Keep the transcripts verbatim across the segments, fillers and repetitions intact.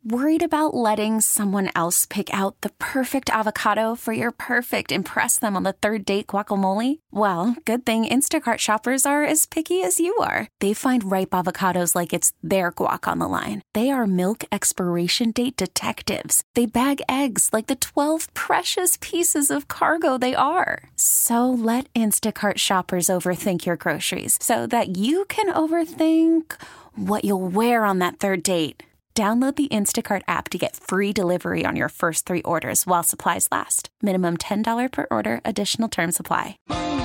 Worried about letting someone else pick out the perfect avocado for your perfect impress them on the third date guacamole? Well, good thing Instacart shoppers are as picky as you are. They find ripe avocados like it's their guac on the line. They are milk expiration date detectives. They bag eggs like the twelve precious pieces of cargo they are. So let Instacart shoppers overthink your groceries so that you can overthink what you'll wear on that third date. Download the Instacart app to get free delivery on your first three orders while supplies last. Minimum ten dollars per order. Additional terms apply.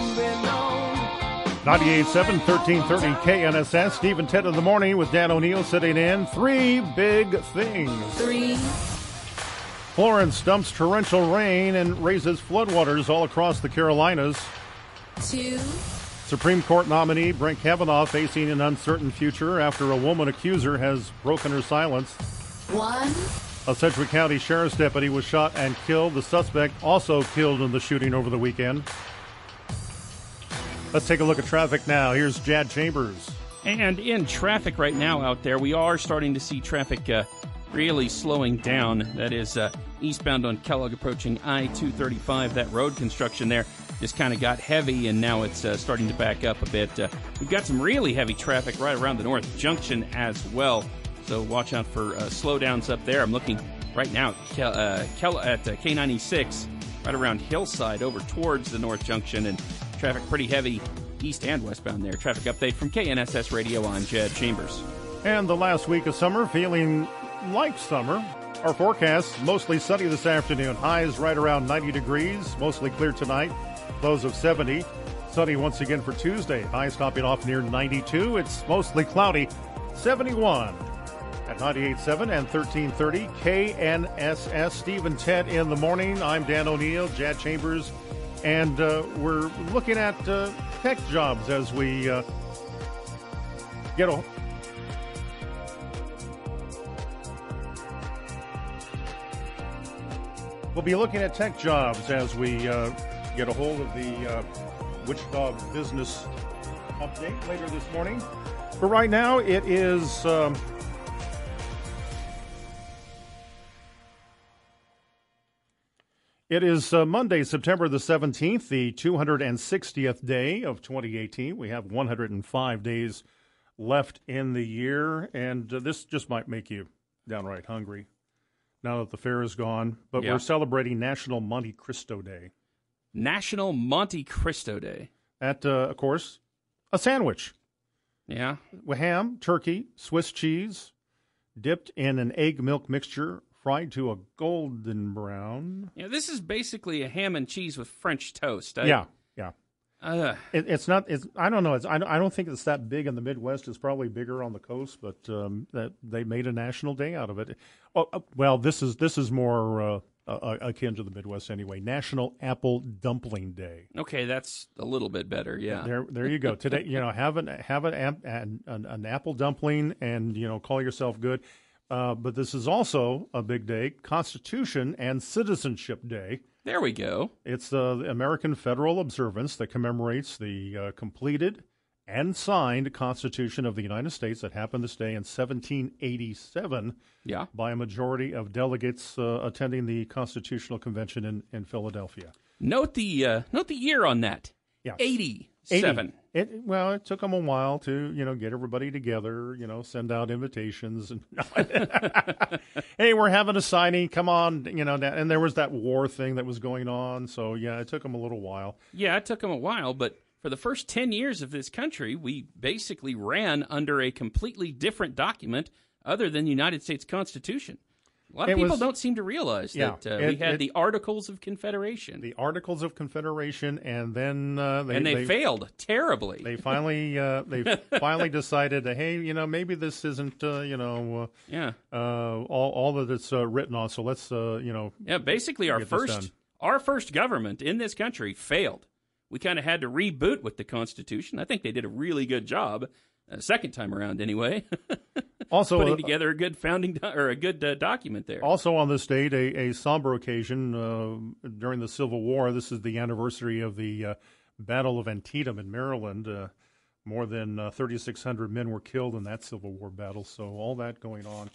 ninety-eight point seven, thirteen thirty K N S S. Steve and Ted in the morning with Dan O'Neill sitting in. Three big things. Three. Florence dumps torrential rain and raises floodwaters all across the Carolinas. Two. Supreme Court nominee Brett Kavanaugh facing an uncertain future after a woman accuser has broken her silence. One. A Sedgwick County Sheriff's deputy was shot and killed. The suspect also killed in the shooting over the weekend. Let's take a look at traffic now. Here's Jad Chambers. And in traffic right now out there, we are starting to see traffic uh, really slowing down. That is uh, eastbound on Kellogg approaching I two thirty-five. That road construction there just kind of got heavy, and now it's uh, starting to back up a bit. Uh, we've got some really heavy traffic right around the North Junction as well, so watch out for uh, slowdowns up there. I'm looking right now at, Kel- uh, Kel- at uh, K ninety-six, right around Hillside over towards the North Junction, and traffic pretty heavy east and westbound there. Traffic update from K N S S Radio. I'm Jed Chambers. And the last week of summer, feeling like summer. Our forecast, mostly sunny this afternoon. Highs right around ninety degrees, mostly clear tonight. Lows of seventy. Sunny once again for Tuesday. Highs topping off near ninety-two. It's mostly cloudy. seventy-one at ninety-eight point seven and thirteen thirty K N S S. Steve and Ted in the morning. I'm Dan O'Neill, Jad Chambers, and uh, we're looking at uh, tech jobs as we uh, get a... We'll be looking at tech jobs as we uh, get a hold of the uh, Wichita Business Update later this morning. But right now, it is um, it is uh, Monday, September the seventeenth, the two hundred sixtieth day of twenty eighteen. We have one hundred five days left in the year, and uh, this just might make you downright hungry now that the fair is gone. But Yeah. we're celebrating National Monte Cristo Day. National Monte Cristo Day. At, uh, of course, a sandwich Yeah. with ham, turkey, Swiss cheese, dipped in an egg milk mixture, fried to a golden brown. Yeah, this is basically a ham and cheese with French toast. I, yeah, yeah. Uh, It, it's not. It's. I don't know. It's. I don't, I don't think it's that big in the Midwest. It's probably bigger on the coast, but um, that they made a national day out of it. Oh, uh, well, this is this is more uh, uh, akin to the Midwest anyway. National Apple Dumpling Day. okay, that's a little bit better, yeah. There, there you go. Today, you know, have an have an, am- an, an an apple dumpling, and you know, call yourself good. Uh, but this is also a big day, Constitution and Citizenship Day. There we go. It's uh, the American federal observance that commemorates the uh, completed and signed Constitution of the United States that happened this day in seventeen eighty-seven Yeah. by a majority of delegates uh, attending the Constitutional Convention in, in Philadelphia. Note the uh, note the year on that. Yeah. eighty-seven. eighty. It, well, it took them a while to, you know, get everybody together, you know, send out invitations. And hey, we're having a signing. Come on, you know, and there was that war thing that was going on. So, yeah, it took them a little while. Yeah, it took them a while, but for the first ten years of this country, we basically ran under a completely different document other than the United States Constitution. A lot of It people was- don't seem to realize Yeah, that uh, it- we had it- the Articles of Confederation, The Articles of Confederation, and then uh, they, and they, failed terribly. They finally, uh, they finally decided that, hey, you know, maybe this isn't, uh, you know, yeah, uh, uh, all all that it's uh, written on. So let's, uh, you know, yeah. Basically, our get this first done. our first government in this country failed. We kind of had to reboot with the Constitution. I think they did a really good job, uh, second time around, anyway. also Putting uh, together a good founding do- or a good uh, document there. Also on this date, a, a somber occasion uh, during the Civil War. This is the anniversary of the uh, Battle of Antietam in Maryland. Uh, more than uh, thirty-six hundred men were killed in that Civil War battle. So all that going on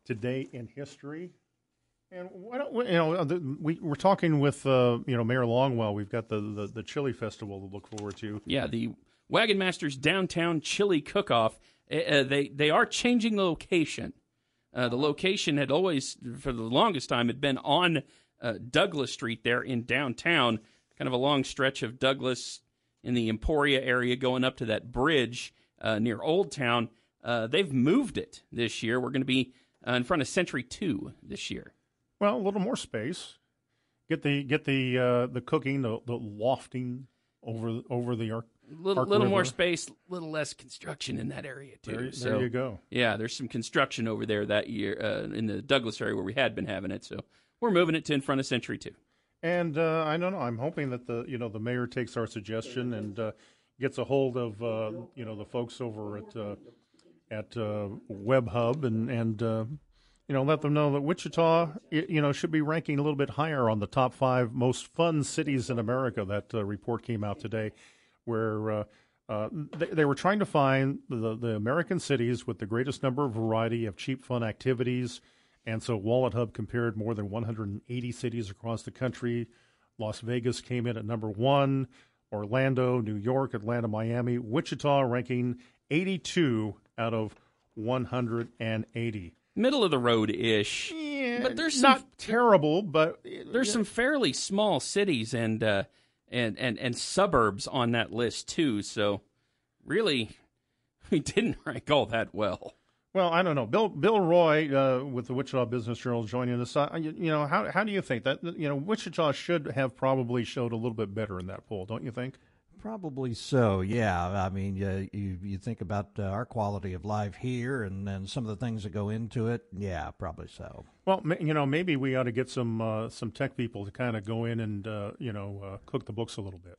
today in history. And why don't we, you know, the, we we're talking with uh, you know Mayor Longwell. We've got the, the the chili festival to look forward to. Yeah, the Wagon Masters Downtown Chili Cook-Off. Uh, they they are changing the location. Uh, the location had always, for the longest time, had been on uh, Douglas Street there in downtown, kind of a long stretch of Douglas in the Emporia area going up to that bridge uh, near Old Town. Uh, they've moved it this year. We're going to be uh, in front of Century two this year. Well, a little more space. Get the get the uh, the cooking, the, the lofting over over the arc. Little, little more space, little less construction in that area too. There, so, there you go. Yeah, there's some construction over there that year uh, in the Douglas area where we had been having it. So we're moving it to in front of Century two. And uh, I don't know. I'm hoping that the you know the mayor takes our suggestion and uh, gets a hold of uh, you know the folks over at uh, at uh, WebHub and and. Uh, You know, let them know that Wichita, you know, should be ranking a little bit higher on the top five most fun cities in America. That uh, report came out today, where uh, uh, they, they were trying to find the, the American cities with the greatest number of variety of cheap fun activities. And so Wallet Hub compared more than one hundred eighty cities across the country. Las Vegas came in at number one, Orlando, New York, Atlanta, Miami, Wichita ranking eighty-two out of one hundred eighty. Middle of the road-ish. Yeah, but there's some, not terrible, but there's yeah. some fairly small cities and uh, and and and suburbs on that list too. So really, we didn't rank all that well. Well, I don't know. Bill Bill Roy uh, with the Wichita Business Journal joining us. Uh, you, you know, how how do you think that you know Wichita should have probably showed a little bit better in that poll, don't you think? Probably so, yeah. I mean, uh, you you think about uh, our quality of life here and, and some of the things that go into it. Yeah, probably so. Well, you know, maybe we ought to get some uh, some tech people to kind of go in and, uh, you know, uh, cook the books a little bit.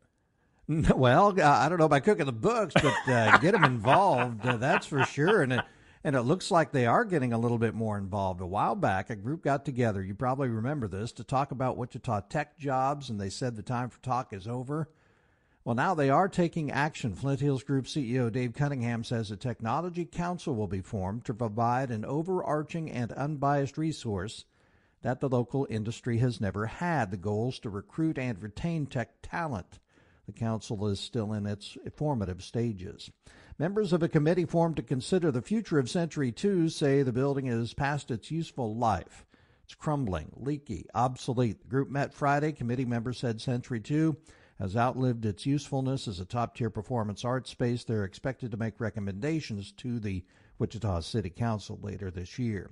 Well, I don't know about cooking the books, but uh, get them involved, uh, that's for sure. And it, and it looks like they are getting a little bit more involved. A while back, a group got together, you probably remember this, to talk about Wichita tech jobs, and they said the time for talk is over. Well, now they are taking action. Flint Hills Group C E O Dave Cunningham says a technology council will be formed to provide an overarching and unbiased resource that the local industry has never had. The goal is to recruit and retain tech talent. The council is still in its formative stages. Members of a committee formed to consider the future of Century two say the building is past its useful life. It's crumbling, leaky, obsolete. The group met Friday. Committee members said Century two has outlived its usefulness as a top-tier performance art space. They're expected to make recommendations to the Wichita City Council later this year.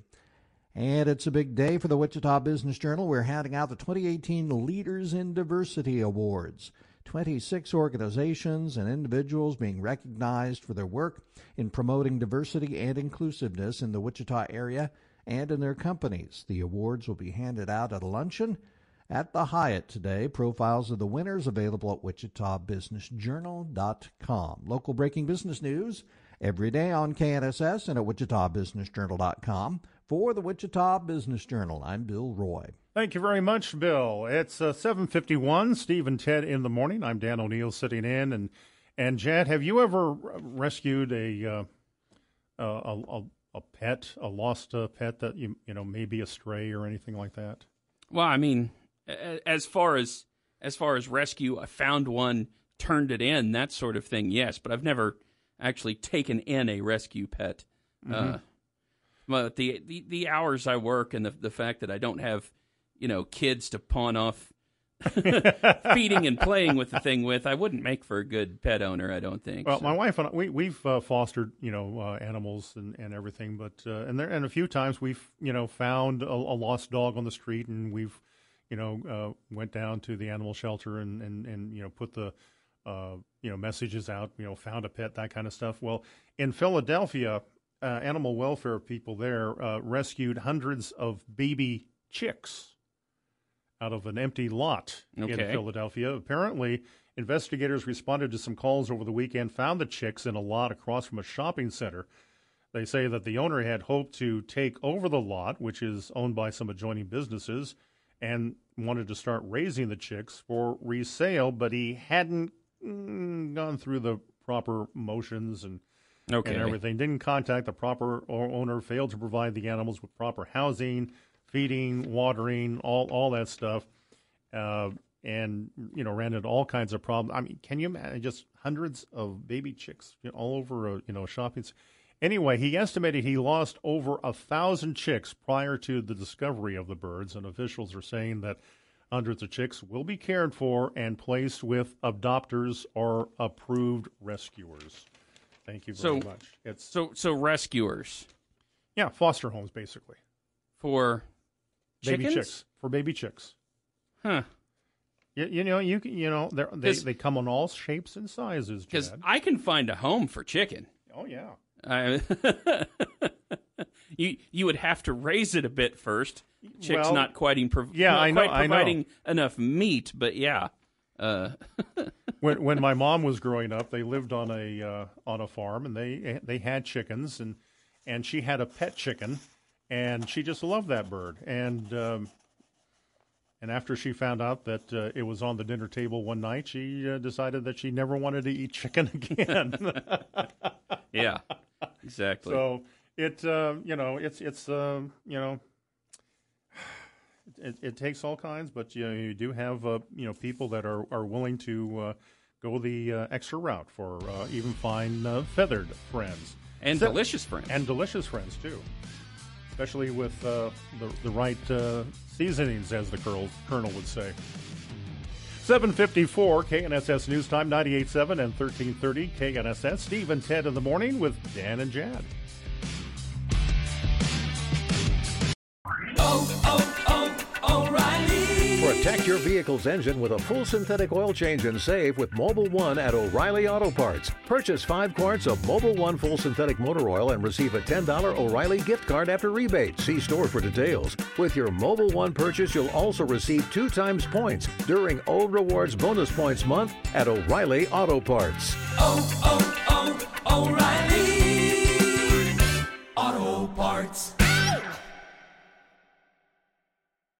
And it's a big day for the Wichita Business Journal. We're handing out the twenty eighteen Leaders in Diversity Awards. twenty-six organizations and individuals being recognized for their work in promoting diversity and inclusiveness in the Wichita area and in their companies. The awards will be handed out at a luncheon at the Hyatt today. Profiles of the winners available at wichita business journal dot com. Local breaking business news every day on K N S S and at wichita business journal dot com. For the Wichita Business Journal, I'm Bill Roy. Thank you very much, Bill. It's uh, seven fifty-one, Steve and Ted in the morning. I'm Dan O'Neill sitting in. And, and Jad, have you ever rescued a, uh, a, a, a pet, a lost uh, pet that, you, you know, may be a stray or anything like that? Well, I mean, as far as as far as rescue, I found one, turned it in, that sort of thing, yes. But I've never actually taken in a rescue pet. Mm-hmm. Uh, but the, the the hours I work and the the fact that I don't have, you know, kids to pawn off feeding and playing with the thing with, I wouldn't make for a good pet owner, I don't think. Well, so. my wife and I, we we've uh, fostered, you know, uh, animals and, and everything, but uh, and there and a few times we've, you know, found a, a lost dog on the street, and we've, you know, uh, went down to the animal shelter and, and, and you know, put the, uh, you know, messages out, you know, found a pet, that kind of stuff. Well, in Philadelphia, uh, animal welfare people there uh, rescued hundreds of baby chicks out of an empty lot okay. in Philadelphia. Apparently, investigators responded to some calls over the weekend, found the chicks in a lot across from a shopping center. They say that the owner had hoped to take over the lot, which is owned by some adjoining businesses, and wanted to start raising the chicks for resale, but he hadn't mm, gone through the proper motions and Okay. and everything. Didn't contact the proper o- owner, failed to provide the animals with proper housing, feeding, watering, all all that stuff, uh, and you know ran into all kinds of problems. I mean, can you imagine just hundreds of baby chicks you know, all over a you know shopping? Anyway, he estimated he lost over a thousand chicks prior to the discovery of the birds, and officials are saying that hundreds of chicks will be cared for and placed with adopters or approved rescuers. Thank you very So- much. It's So, so rescuers yeah, foster homes basically. for Baby chickens? chicks for baby chicks. Huh. You, you know, you can- you know, they're- they 'Cause- they come in all shapes and sizes. Because Jed. I can find a home for chicken. Oh yeah, I, you you would have to raise it a bit first. Chicks Well, not quite, in, prov- yeah, not I know- quite I know. providing enough meat, but yeah. Uh, when when my mom was growing up, they lived on a uh, on a farm, and they they had chickens, and and she had a pet chicken, and she just loved that bird, and um, and after she found out that uh, it was on the dinner table one night, she uh, decided that she never wanted to eat chicken again. yeah, exactly. So it uh, you know it's it's uh, you know. It, it takes all kinds, but you know, you do have uh, you know people that are, are willing to uh, go the uh, extra route for uh, even fine uh, feathered friends and So- delicious friends. and delicious friends too, especially with uh, the the right uh, seasonings, as the colonel colonel would say. seven fifty-four K N S S News Time, ninety-eight point seven and thirteen thirty K N S S. Steve and Ted in the morning with Dan and Jad. Protect your vehicle's engine with a full synthetic oil change and save with Mobil one at O'Reilly Auto Parts. Purchase five quarts of Mobil one full synthetic motor oil and receive a ten dollars O'Reilly gift card after rebate. See store for details. With your Mobil one purchase, you'll also receive two times points during O Rewards Bonus Points Month at O'Reilly Auto Parts. oh, oh, oh, O'Reilly Auto Parts.